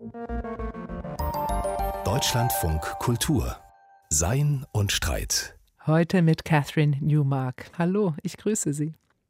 Deutschlandfunk Kultur. Sein und Streit. Heute mit Catherine Newmark. Hallo, ich grüße Sie.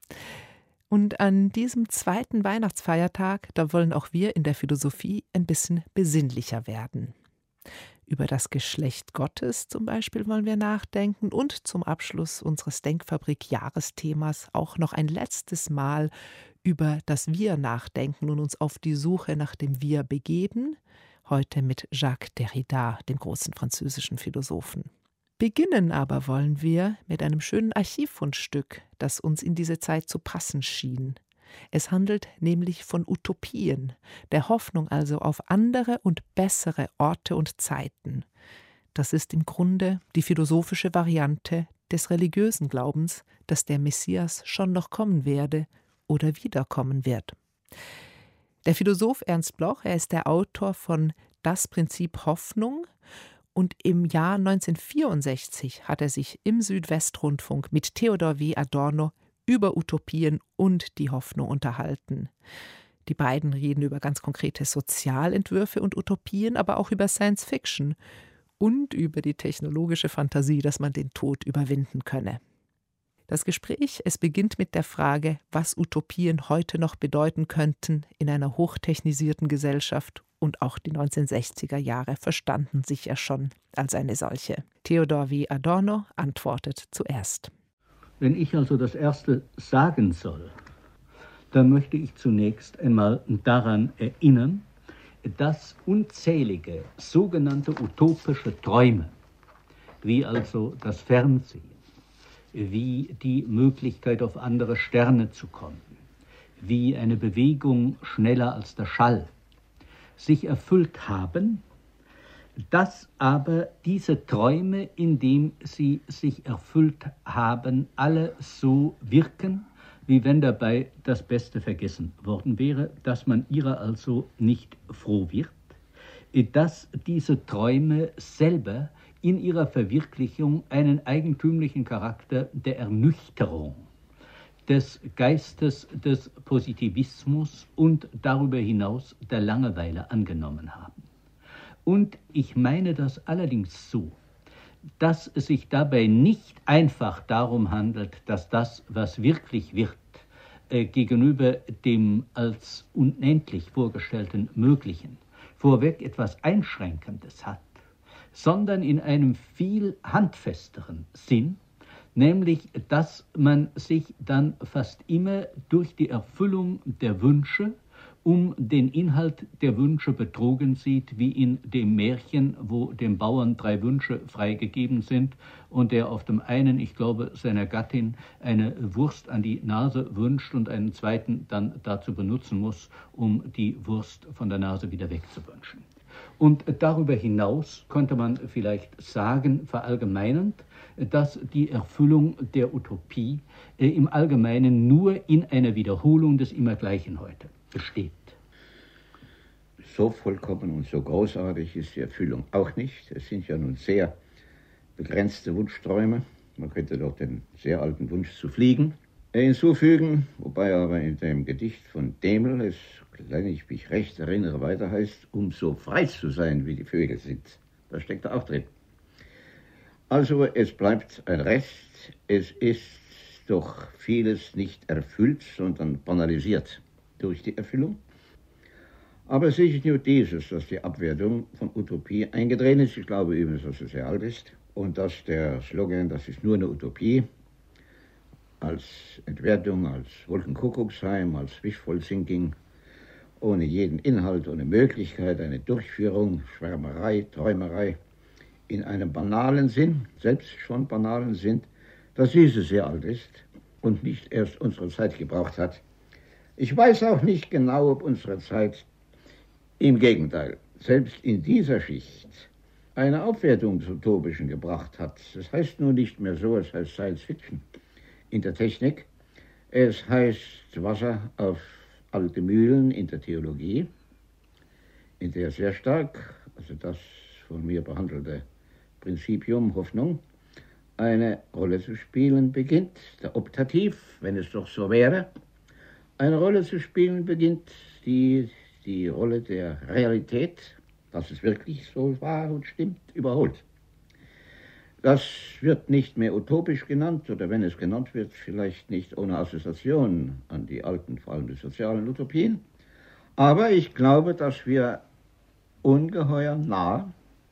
Und an diesem zweiten Weihnachtsfeiertag, da wollen auch wir in der Philosophie ein bisschen besinnlicher werden. Über das Geschlecht Gottes zum Beispiel wollen wir nachdenken und zum Abschluss unseres Denkfabrik-Jahresthemas auch noch ein letztes Mal über das Wir nachdenken und uns auf die Suche nach dem Wir begeben. Heute mit Jacques Derrida, dem großen französischen Philosophen. Beginnen aber wollen wir mit einem schönen Archivfundstück, das uns in diese Zeit zu passen schien. Es handelt nämlich von Utopien, der Hoffnung also auf andere und bessere Orte und Zeiten. Das ist im Grunde die philosophische Variante des religiösen Glaubens, dass der Messias schon noch kommen werde oder wiederkommen wird. Der Philosoph Ernst Bloch, er ist der Autor von Das Prinzip Hoffnung, und im Jahr 1964 hat er sich im Südwestrundfunk mit Theodor W. Adorno über Utopien und die Hoffnung unterhalten. Die beiden reden über ganz konkrete Sozialentwürfe und Utopien, aber auch über Science Fiction und über die technologische Fantasie, dass man den Tod überwinden könne. Das Gespräch, es beginnt mit der Frage, was Utopien heute noch bedeuten könnten in einer hochtechnisierten Gesellschaft, und auch die 1960er Jahre verstanden sich ja schon als eine solche. Theodor W. Adorno antwortet zuerst. Wenn ich also das Erste sagen soll, dann möchte ich zunächst einmal daran erinnern, dass unzählige sogenannte utopische Träume, wie also das Fernsehen, wie die Möglichkeit, auf andere Sterne zu kommen, wie eine Bewegung schneller als der Schall, sich erfüllt haben, dass aber diese Träume, indem sie sich erfüllt haben, alle so wirken, wie wenn dabei das Beste vergessen worden wäre, dass man ihrer also nicht froh wird, dass diese Träume selber in ihrer Verwirklichung einen eigentümlichen Charakter der Ernüchterung, des Geistes des Positivismus und darüber hinaus der Langeweile angenommen haben. Und ich meine das allerdings so, dass es sich dabei nicht einfach darum handelt, dass das, was wirklich wird, gegenüber dem als unendlich vorgestellten Möglichen vorweg etwas Einschränkendes hat, sondern in einem viel handfesteren Sinn, nämlich, dass man sich dann fast immer durch die Erfüllung der Wünsche um den Inhalt der Wünsche betrogen sieht, wie in dem Märchen, wo dem Bauern 3 Wünsche freigegeben sind und der auf dem einen, ich glaube, seiner Gattin eine Wurst an die Nase wünscht und einen zweiten dann dazu benutzen muss, um die Wurst von der Nase wieder wegzuwünschen. Und darüber hinaus könnte man vielleicht sagen, verallgemeinernd, dass die Erfüllung der Utopie im Allgemeinen nur in einer Wiederholung des Immergleichen heute besteht. So vollkommen und so großartig ist die Erfüllung auch nicht. Es sind ja nun sehr begrenzte Wunschträume. Man könnte doch den sehr alten Wunsch zu fliegen hinzufügen, wobei aber in dem Gedicht von Demel es, wenn ich mich recht erinnere, weiter heißt, um so frei zu sein, wie die Vögel sind. Das steckt da auch drin. Also es bleibt ein Rest, es ist doch vieles nicht erfüllt, sondern banalisiert durch die Erfüllung. Aber es ist nur dieses, dass die Abwertung von Utopie eingetreten ist. Ich glaube übrigens, dass es sehr alt ist und dass der Slogan, das ist nur eine Utopie, als Entwertung, als Wolkenkuckucksheim, als Wishful Thinking, ohne jeden Inhalt, ohne Möglichkeit, eine Durchführung, Schwärmerei, Träumerei, in einem banalen Sinn, selbst schon banalen Sinn, dass diese sehr alt ist und nicht erst unsere Zeit gebraucht hat. Ich weiß auch nicht genau, ob unsere Zeit, im Gegenteil, selbst in dieser Schicht eine Aufwertung des Utopischen gebracht hat. Das heißt nur nicht mehr so, es heißt Science Fiction in der Technik. Es heißt Wasser auf alte Mühlen in der Theologie, in der sehr stark, also das von mir behandelte Prinzipium Hoffnung, eine Rolle zu spielen beginnt. Der Optativ, wenn es doch so wäre, eine Rolle zu spielen beginnt, die die Rolle der Realität, dass es wirklich so war und stimmt, überholt. Das wird nicht mehr utopisch genannt, oder wenn es genannt wird, vielleicht nicht ohne Assoziation an die alten, vor allem die sozialen Utopien. Aber ich glaube, dass wir ungeheuer nah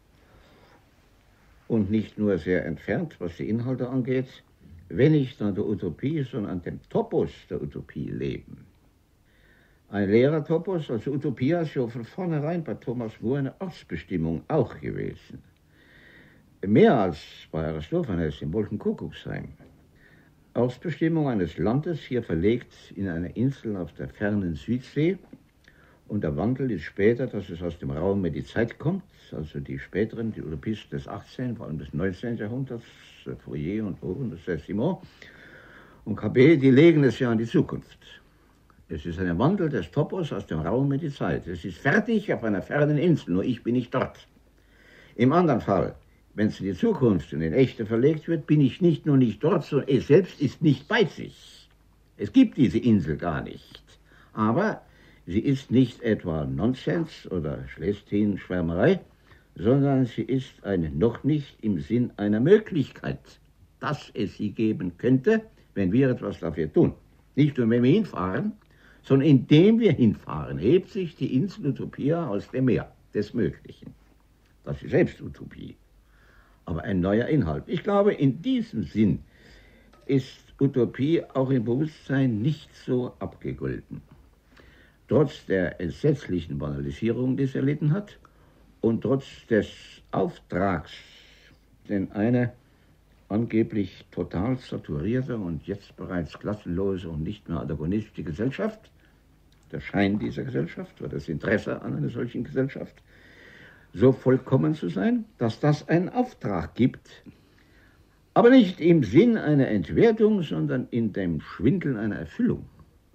und nicht nur sehr entfernt, was die Inhalte angeht, wenn nicht an der Utopie, sondern an dem Topos der Utopie leben. Ein leerer Topos, also Utopie ist ja von vornherein bei Thomas More eine Ortsbestimmung auch gewesen. Mehr als bei Aristophanes im Wolkenkuckucksheim. Ortsbestimmung eines Landes, hier verlegt in eine Insel auf der fernen Südsee. Und der Wandel ist später, dass es aus dem Raum mehr die Zeit kommt, also die späteren, die Utopisten des 18., vor allem des 19. Jahrhunderts, Fourier und Owen, das Saint-Simon und Cabet, die legen es ja an die Zukunft. Es ist ein Wandel des Topos aus dem Raum in die Zeit. Es ist fertig auf einer fernen Insel, nur ich bin nicht dort. Im anderen Fall, wenn es in die Zukunft und in Echte verlegt wird, bin ich nicht nur nicht dort, sondern es selbst ist nicht bei sich. Es gibt diese Insel gar nicht. Aber sie ist nicht etwa Nonsens oder Schlestin-Schwärmerei, sondern sie ist noch nicht im Sinn einer Möglichkeit, dass es sie geben könnte, wenn wir etwas dafür tun. Nicht nur, wenn wir hinfahren, sondern indem wir hinfahren, hebt sich die Insel Utopia aus dem Meer des Möglichen. Das ist selbst Utopie, aber ein neuer Inhalt. Ich glaube, in diesem Sinn ist Utopie auch im Bewusstsein nicht so abgegolten. Trotz der entsetzlichen Banalisierung, die es erlitten hat, und trotz des Auftrags, den eine angeblich total saturierte und jetzt bereits klassenlose und nicht mehr antagonistische Gesellschaft, der Schein dieser Gesellschaft oder das Interesse an einer solchen Gesellschaft, so vollkommen zu sein, dass das einen Auftrag gibt, aber nicht im Sinn einer Entwertung, sondern in dem Schwindel einer Erfüllung,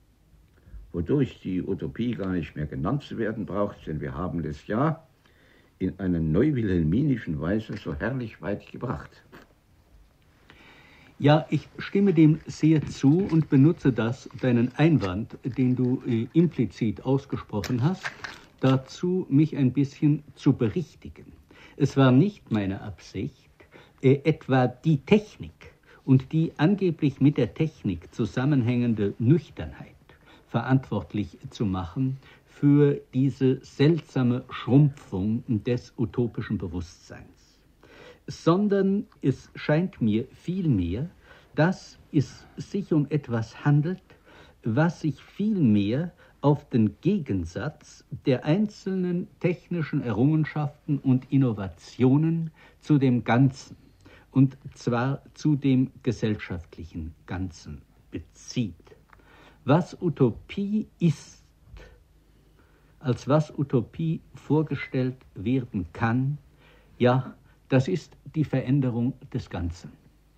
wodurch die Utopie gar nicht mehr genannt zu werden braucht, denn wir haben es ja in einer neuwilhelminischen Weise so herrlich weit gebracht. Ja, ich stimme dem sehr zu und benutze deinen Einwand, den du implizit ausgesprochen hast, dazu, mich ein bisschen zu berichtigen. Es war nicht meine Absicht, etwa die Technik und die angeblich mit der Technik zusammenhängende Nüchternheit verantwortlich zu machen für diese seltsame Schrumpfung des utopischen Bewusstseins, sondern es scheint mir vielmehr, dass es sich um etwas handelt, was sich vielmehr auf den Gegensatz der einzelnen technischen Errungenschaften und Innovationen zu dem Ganzen, und zwar zu dem gesellschaftlichen Ganzen, bezieht. Was Utopie ist, als was Utopie vorgestellt werden kann, ja, das ist die Veränderung des Ganzen.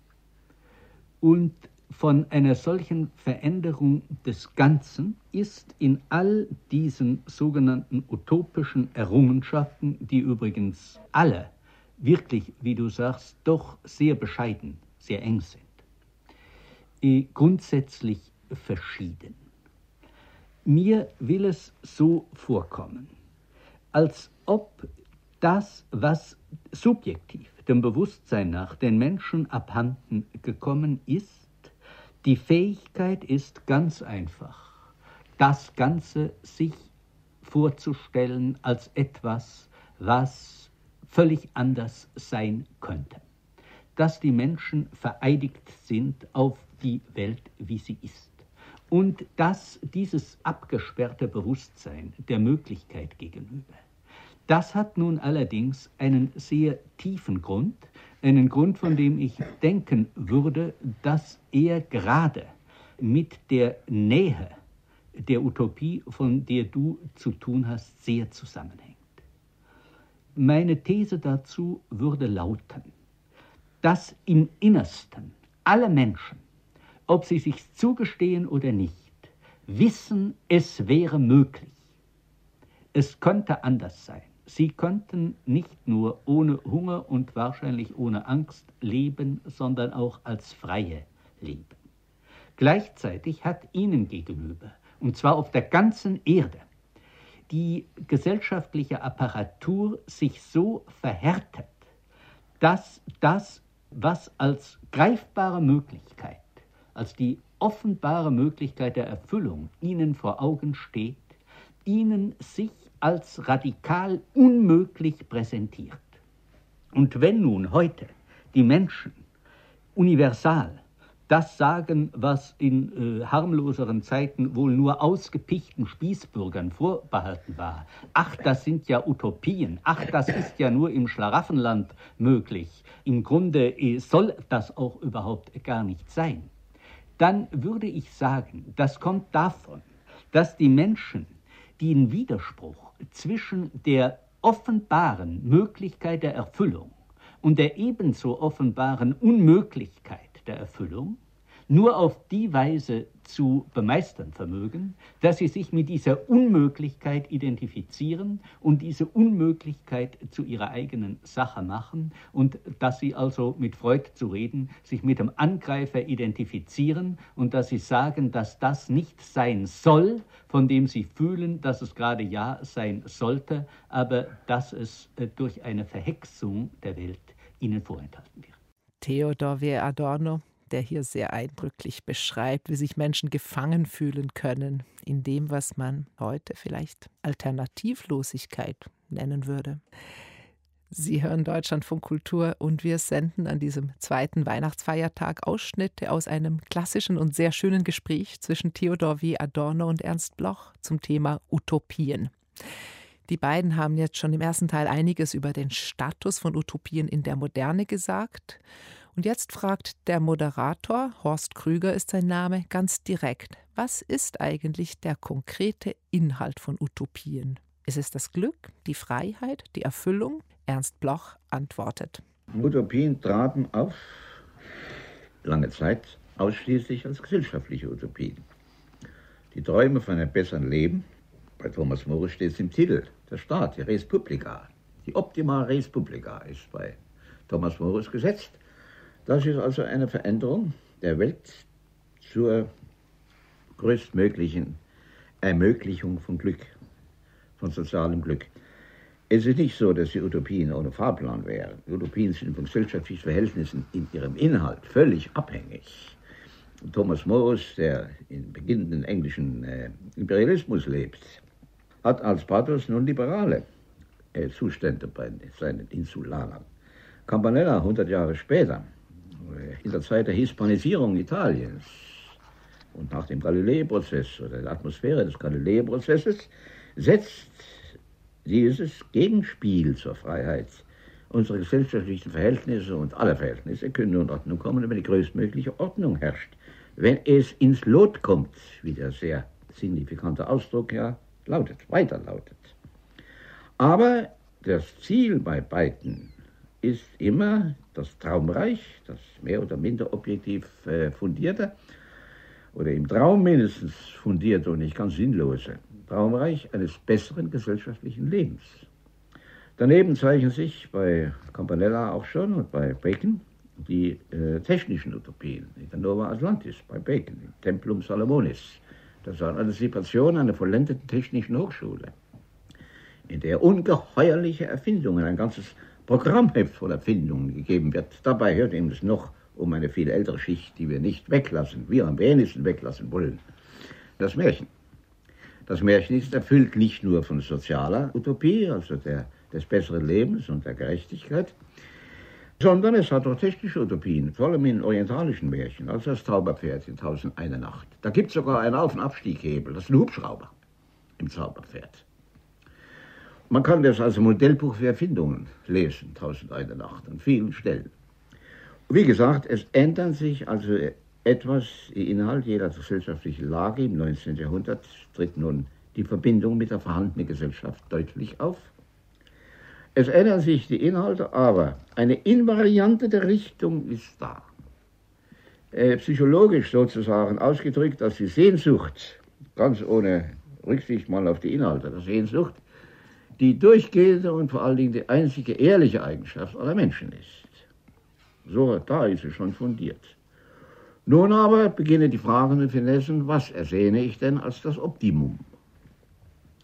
Und von einer solchen Veränderung des Ganzen ist in all diesen sogenannten utopischen Errungenschaften, die übrigens alle wirklich, wie du sagst, doch sehr bescheiden, sehr eng sind, grundsätzlich verschieden. Mir will es so vorkommen, als ob das, was subjektiv dem Bewusstsein nach den Menschen abhanden gekommen ist, die Fähigkeit ist ganz einfach, das Ganze sich vorzustellen als etwas, was völlig anders sein könnte. Dass die Menschen vereidigt sind auf die Welt, wie sie ist. Und dass dieses abgesperrte Bewusstsein der Möglichkeit gegenüber, das hat nun allerdings einen sehr tiefen Grund, einen Grund, von dem ich denken würde, dass er gerade mit der Nähe der Utopie, von der du zu tun hast, sehr zusammenhängt. Meine These dazu würde lauten, dass im Innersten alle Menschen, ob sie sich zugestehen oder nicht, wissen, es wäre möglich. Es könnte anders sein. Sie könnten nicht nur ohne Hunger und wahrscheinlich ohne Angst leben, sondern auch als Freie leben. Gleichzeitig hat ihnen gegenüber, und zwar auf der ganzen Erde, die gesellschaftliche Apparatur sich so verhärtet, dass das, was als greifbare Möglichkeit, als die offenbare Möglichkeit der Erfüllung ihnen vor Augen steht, ihnen sich als radikal unmöglich präsentiert. Und wenn nun heute die Menschen universal das sagen, was in harmloseren Zeiten wohl nur ausgepichten Spießbürgern vorbehalten war. Ach, das sind ja Utopien. Ach, das ist ja nur im Schlaraffenland möglich. Im Grunde soll das auch überhaupt gar nicht sein. Dann würde ich sagen, das kommt davon, dass die Menschen den Widerspruch zwischen der offenbaren Möglichkeit der Erfüllung und der ebenso offenbaren Unmöglichkeit der Erfüllung nur auf die Weise zu bemeistern vermögen, dass sie sich mit dieser Unmöglichkeit identifizieren und diese Unmöglichkeit zu ihrer eigenen Sache machen und dass sie also, mit Freud zu reden, sich mit dem Angreifer identifizieren und dass sie sagen, dass das nicht sein soll, von dem sie fühlen, dass es gerade ja sein sollte, aber dass es durch eine Verhexung der Welt ihnen vorenthalten wird. Theodor W. Adorno, der hier sehr eindrücklich beschreibt, wie sich Menschen gefangen fühlen können in dem, was man heute vielleicht Alternativlosigkeit nennen würde. Sie hören Deutschlandfunk Kultur und wir senden an diesem zweiten Weihnachtsfeiertag Ausschnitte aus einem klassischen und sehr schönen Gespräch zwischen Theodor W. Adorno und Ernst Bloch zum Thema Utopien. Die beiden haben jetzt schon im ersten Teil einiges über den Status von Utopien in der Moderne gesagt. Und jetzt fragt der Moderator, Horst Krüger ist sein Name, ganz direkt: Was ist eigentlich der konkrete Inhalt von Utopien? Ist es das Glück, die Freiheit, die Erfüllung? Ernst Bloch antwortet: Utopien traten auf, lange Zeit, ausschließlich als gesellschaftliche Utopien. Die Träume von einem besseren Leben, bei Thomas More steht es im Titel, der Staat, die Res Publica, die Optima Res Publica ist bei Thomas More gesetzt. Das ist also eine Veränderung der Welt zur größtmöglichen Ermöglichung von Glück, von sozialem Glück. Es ist nicht so, dass die Utopien ohne Fahrplan wären. Die Utopien sind von gesellschaftlichen Verhältnissen in ihrem Inhalt völlig abhängig. Thomas More, der im beginnenden englischen Imperialismus lebt, hat als Pathos nun liberale Zustände bei seinen Insulanern. Campanella 100 Jahre später, in der Zeit der Hispanisierung Italiens und nach dem Galilei-Prozess oder der Atmosphäre des Galilei-Prozesses, setzt dieses Gegenspiel zur Freiheit unsere gesellschaftlichen Verhältnisse und alle Verhältnisse können in Ordnung kommen, wenn die größtmögliche Ordnung herrscht. Wenn es ins Lot kommt, wie der sehr signifikante Ausdruck ja lautet, weiter lautet. Aber das Ziel bei beiden ist immer das Traumreich, das mehr oder minder objektiv fundierte oder im Traum mindestens fundierte und nicht ganz sinnlose Traumreich eines besseren gesellschaftlichen Lebens. Daneben zeichnen sich bei Campanella auch schon und bei Bacon die technischen Utopien, in der Nova Atlantis bei Bacon, im Templum Salomonis. Das war eine Antizipation einer vollendeten technischen Hochschule, in der ungeheuerliche Erfindungen, ein ganzes Programmheft von Erfindungen gegeben wird. Dabei hört eben es noch um eine viel ältere Schicht, die wir nicht weglassen, wir am wenigsten weglassen wollen. Das Märchen. Das Märchen ist erfüllt nicht nur von sozialer Utopie, also des besseren Lebens und der Gerechtigkeit, sondern es hat auch technische Utopien, vor allem in orientalischen Märchen, also das Zauberpferd in 1001 Nacht. Da gibt es sogar einen Auf- und Abstieghebel, das ist ein Hubschrauber im Zauberpferd. Man kann das als Modellbuch für Erfindungen lesen, 1001 Nacht, an vielen Stellen. Wie gesagt, es ändern sich also etwas im Inhalt jeder gesellschaftlichen Lage. Im 19. Jahrhundert tritt nun die Verbindung mit der vorhandenen Gesellschaft deutlich auf. Es ändern sich die Inhalte, aber eine Invariante der Richtung ist da. Psychologisch sozusagen ausgedrückt, dass die Sehnsucht, ganz ohne Rücksicht mal auf die Inhalte der Sehnsucht, die durchgehende und vor allen Dingen die einzige ehrliche Eigenschaft aller Menschen ist. So, da ist sie schon fundiert. Nun aber beginnen die Fragen und Finessen, was ersehne ich denn als das Optimum?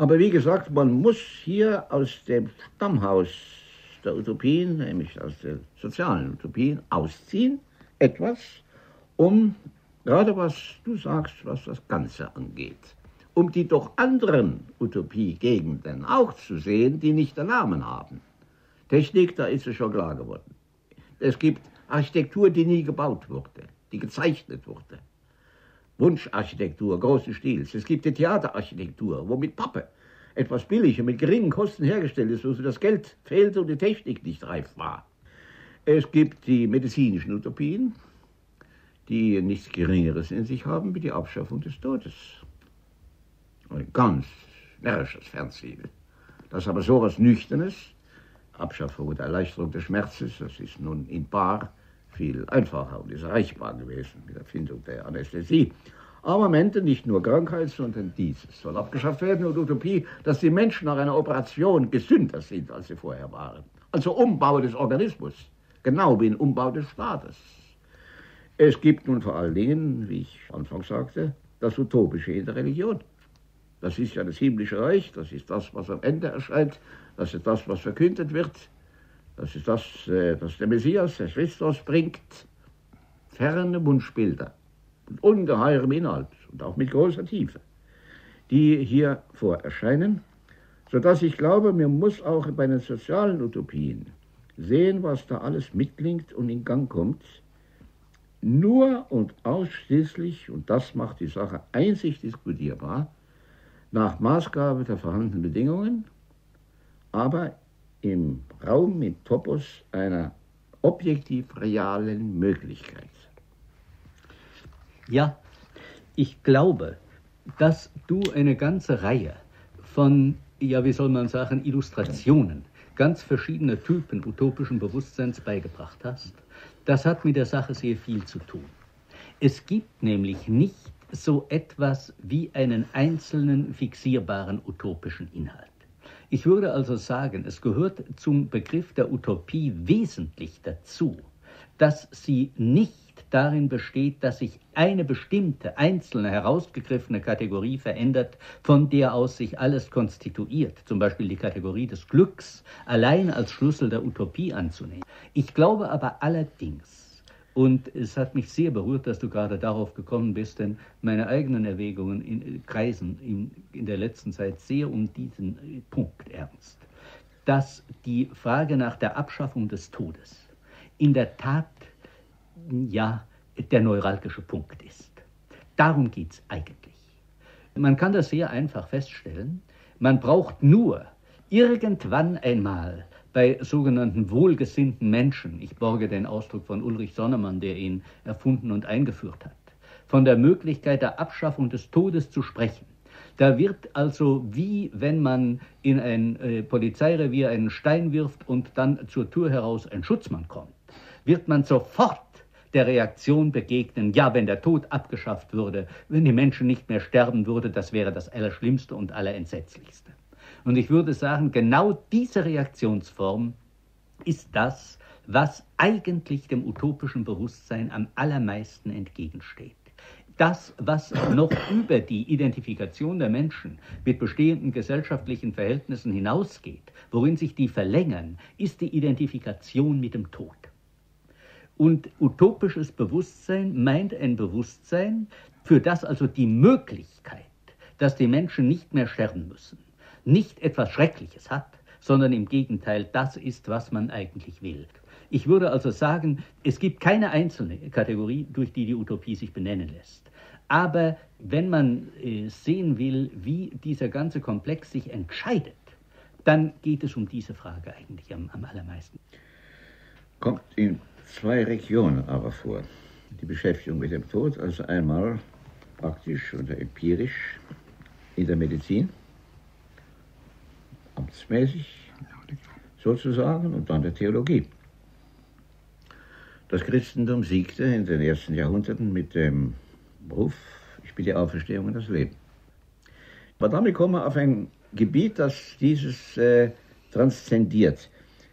Aber wie gesagt, man muss hier aus dem Stammhaus der Utopien, nämlich aus der sozialen Utopien, ausziehen, etwas, um, gerade was du sagst, was das Ganze angeht, um die doch anderen Utopiegegenden auch zu sehen, die nicht den Namen haben. Technik, da ist es schon klar geworden. Es gibt Architektur, die nie gebaut wurde, die gezeichnet wurde. Wunscharchitektur großen Stils. Es gibt die Theaterarchitektur, wo mit Pappe etwas billig und mit geringen Kosten hergestellt ist, wo das Geld fehlte und die Technik nicht reif war. Es gibt die medizinischen Utopien, die nichts Geringeres in sich haben wie die Abschaffung des Todes. Ein ganz närrisches Fernziel. Das ist aber so was Nüchternes. Abschaffung und Erleichterung des Schmerzes, das ist nun in bar viel einfacher und ist erreichbar gewesen mit der Erfindung der Anästhesie. Aber am Ende nicht nur Krankheit, sondern dieses soll abgeschafft werden und Utopie, dass die Menschen nach einer Operation gesünder sind, als sie vorher waren. Also Umbau des Organismus, genau wie ein Umbau des Staates. Es gibt nun vor allen Dingen, wie ich anfangs sagte, das Utopische in der Religion. Das ist ja das himmlische Reich, das ist das, was am Ende erscheint, das ist das, was verkündet wird, das ist das, was der Messias, der Christus bringt. Ferne Wunschbilder mit ungeheurem Inhalt und auch mit großer Tiefe, die hier vorerscheinen, sodass ich glaube, man muss auch bei den sozialen Utopien sehen, was da alles mitklingt und in Gang kommt, nur und ausschließlich, und das macht die Sache einzig diskutierbar, nach Maßgabe der vorhandenen Bedingungen, aber im Raum, im Topos einer objektiv realen Möglichkeit. Ja, ich glaube, dass du eine ganze Reihe von, ja, wie soll man sagen, Illustrationen ganz verschiedener Typen utopischen Bewusstseins beigebracht hast. Das hat mit der Sache sehr viel zu tun. Es gibt nämlich nicht so etwas wie einen einzelnen fixierbaren utopischen Inhalt. Ich würde also sagen, es gehört zum Begriff der Utopie wesentlich dazu, dass sie nicht darin besteht, dass sich eine bestimmte, einzelne, herausgegriffene Kategorie verändert, von der aus sich alles konstituiert, zum Beispiel die Kategorie des Glücks, allein als Schlüssel der Utopie anzunehmen. Ich glaube aber allerdings, und es hat mich sehr berührt, dass du gerade darauf gekommen bist, denn meine eigenen Erwägungen kreisen in der letzten Zeit sehr um diesen Punkt ernst, dass die Frage nach der Abschaffung des Todes in der Tat, ja, der neuralgische Punkt ist. Darum geht es eigentlich. Man kann das sehr einfach feststellen. Man braucht nur irgendwann einmal bei sogenannten wohlgesinnten Menschen, ich borge den Ausdruck von Ulrich Sonnemann, der ihn erfunden und eingeführt hat, von der Möglichkeit der Abschaffung des Todes zu sprechen. Da wird also, wie wenn man in ein Polizeirevier einen Stein wirft und dann zur Tür heraus ein Schutzmann kommt, wird man sofort der Reaktion begegnen, ja, wenn der Tod abgeschafft würde, wenn die Menschen nicht mehr sterben würden, das wäre das Allerschlimmste und Allerentsetzlichste. Und ich würde sagen, genau diese Reaktionsform ist das, was eigentlich dem utopischen Bewusstsein am allermeisten entgegensteht. Das, was noch über die Identifikation der Menschen mit bestehenden gesellschaftlichen Verhältnissen hinausgeht, worin sich die verlängern, ist die Identifikation mit dem Tod. Und utopisches Bewusstsein meint ein Bewusstsein, für das also die Möglichkeit, dass die Menschen nicht mehr sterben müssen, nicht etwas Schreckliches hat, sondern im Gegenteil das ist, was man eigentlich will. Ich würde also sagen, es gibt keine einzelne Kategorie, durch die die Utopie sich benennen lässt. Aber wenn man sehen will, wie dieser ganze Komplex sich entscheidet, dann geht es um diese Frage eigentlich am allermeisten. Kommt in zwei Regionen aber vor. Die Beschäftigung mit dem Tod, also einmal praktisch oder empirisch in der Medizin, amtsmäßig sozusagen, und dann der Theologie. Das Christentum siegte in den ersten Jahrhunderten mit dem Ruf, ich bin die Auferstehung und das Leben. Aber damit kommen wir auf ein Gebiet, das dieses transzendiert.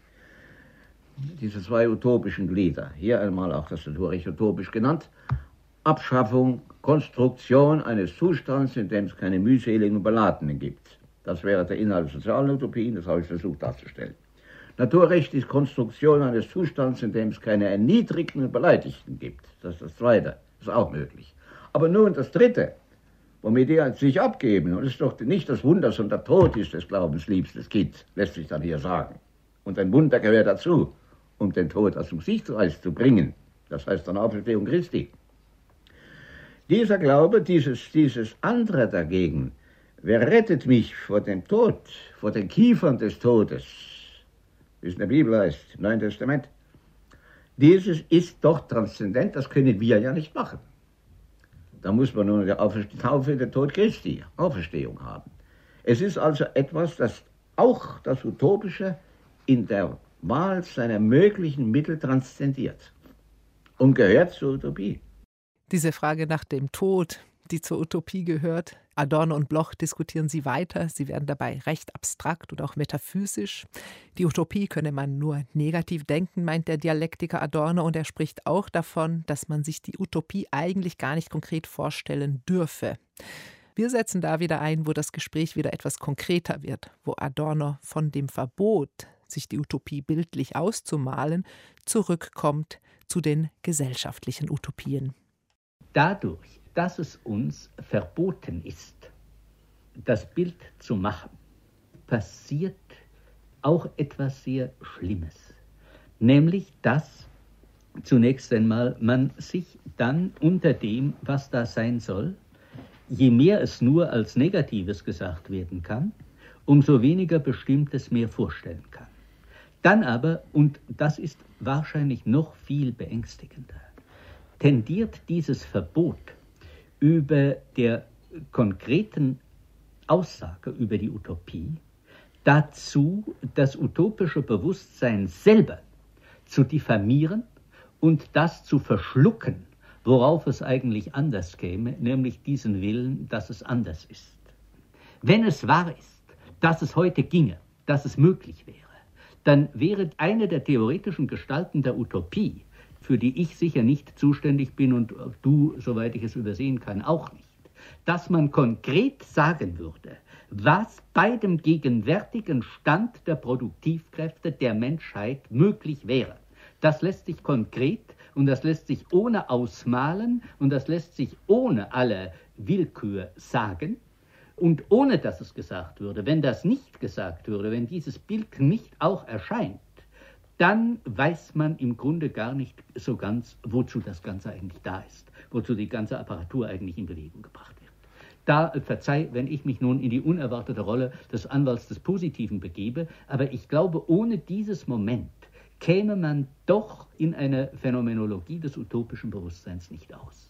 Diese zwei utopischen Glieder, hier einmal auch das Naturrecht utopisch genannt, Abschaffung, Konstruktion eines Zustands, in dem es keine mühseligen Beladenen gibt. Das wäre der Inhalt der sozialen Utopien, das habe ich versucht darzustellen. Naturrecht ist Konstruktion eines Zustands, in dem es keine Erniedrigten und Beleidigten gibt. Das ist das Zweite, das ist auch möglich. Aber nun das Dritte, womit die sich abgeben, und es ist doch nicht das Wunder, sondern der Tod ist des Glaubens liebstes Kind, lässt sich dann hier sagen. Und ein Wunder gehört dazu, um den Tod aus dem Sichtreich zu bringen. Das heißt dann Auferstehung Christi. Dieser Glaube, dieses andere dagegen, wer rettet mich vor dem Tod, vor den Kiefern des Todes, wie es in der Bibel heißt, im Neuen Testament, dieses ist doch transzendent, das können wir ja nicht machen. Da muss man nur die Taufe, der Tod Christi, Auferstehung haben. Es ist also etwas, das auch das Utopische in der Wahl seiner möglichen Mittel transzendiert und gehört zur Utopie. Diese Frage nach dem Tod, die zur Utopie gehört. Adorno und Bloch diskutieren sie weiter. Sie werden dabei recht abstrakt und auch metaphysisch. Die Utopie könne man nur negativ denken, meint der Dialektiker Adorno. Und er spricht auch davon, dass man sich die Utopie eigentlich gar nicht konkret vorstellen dürfe. Wir setzen da wieder ein, wo das Gespräch wieder etwas konkreter wird, wo Adorno von dem Verbot, sich die Utopie bildlich auszumalen, zurückkommt zu den gesellschaftlichen Utopien. Dadurch, dass es uns verboten ist, das Bild zu machen, passiert auch etwas sehr Schlimmes. Nämlich, dass zunächst einmal man sich dann unter dem, was da sein soll, je mehr es nur als Negatives gesagt werden kann, umso weniger Bestimmtes mehr vorstellen kann. Dann aber, und das ist wahrscheinlich noch viel beängstigender, tendiert dieses Verbot über der konkreten Aussage über die Utopie dazu, das utopische Bewusstsein selber zu diffamieren und das zu verschlucken, worauf es eigentlich anders käme, nämlich diesen Willen, dass es anders ist. Wenn es wahr ist, dass es heute ginge, dass es möglich wäre, dann wäre eine der theoretischen Gestalten der Utopie, für die ich sicher nicht zuständig bin und du, soweit ich es übersehen kann, auch nicht, dass man konkret sagen würde, was bei dem gegenwärtigen Stand der Produktivkräfte der Menschheit möglich wäre. Das lässt sich konkret und das lässt sich ohne Ausmalen und das lässt sich ohne alle Willkür sagen und ohne dass es gesagt würde. Wenn das nicht gesagt würde, wenn dieses Bild nicht auch erscheint, dann weiß man im Grunde gar nicht so ganz, wozu das Ganze eigentlich da ist, wozu die ganze Apparatur eigentlich in Bewegung gebracht wird. Da, verzeih, wenn ich mich nun in die unerwartete Rolle des Anwalts des Positiven begebe, aber ich glaube, ohne dieses Moment käme man doch in eine Phänomenologie des utopischen Bewusstseins nicht aus.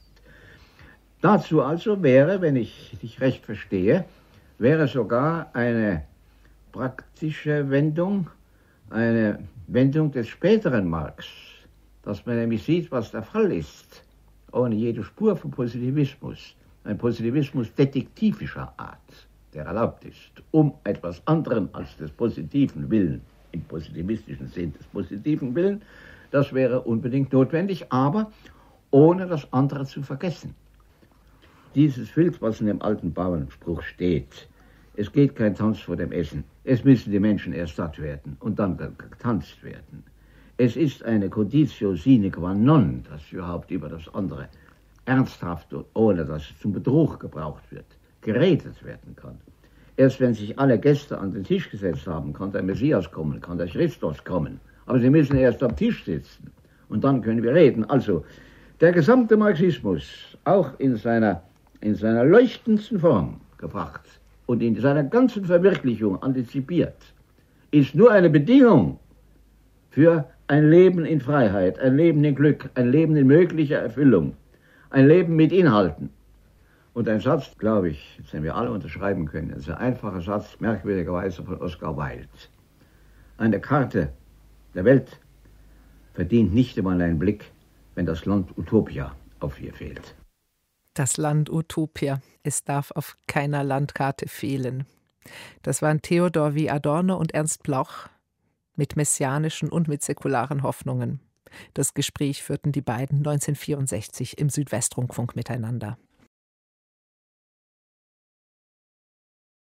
Dazu also wäre, wenn ich dich recht verstehe, wäre sogar eine praktische Wendung, eine Wendung des späteren Marx, dass man nämlich sieht, was der Fall ist, ohne jede Spur von Positivismus, ein Positivismus detektivischer Art, der erlaubt ist, um etwas anderem als des positiven Willen, im positivistischen Sinn des positiven Willen, das wäre unbedingt notwendig, aber ohne das andere zu vergessen. Dieses Bild, was in dem alten Bauernspruch steht, es geht kein Tanz vor dem Essen. Es müssen die Menschen erst satt werden und dann getanzt werden. Es ist eine Conditio sine qua non, dass überhaupt über das andere ernsthaft und ohne dass es zum Betrug gebraucht wird, geredet werden kann. Erst wenn sich alle Gäste an den Tisch gesetzt haben, kann der Messias kommen, kann der Christus kommen. Aber sie müssen erst am Tisch sitzen und dann können wir reden. Also der gesamte Marxismus, auch in seiner leuchtendsten Form gebracht, und in seiner ganzen Verwirklichung antizipiert, ist nur eine Bedingung für ein Leben in Freiheit, ein Leben in Glück, ein Leben in möglicher Erfüllung, ein Leben mit Inhalten. Und ein Satz, glaube ich, den wir alle unterschreiben können, ist ein einfacher Satz, merkwürdigerweise von Oscar Wilde. Eine Karte der Welt verdient nicht einmal einen Blick, wenn das Land Utopia auf ihr fehlt. Das Land Utopia. Es darf auf keiner Landkarte fehlen. Das waren Theodor W. Adorno und Ernst Bloch mit messianischen und mit säkularen Hoffnungen. Das Gespräch führten die beiden 1964 im Südwestrundfunk miteinander.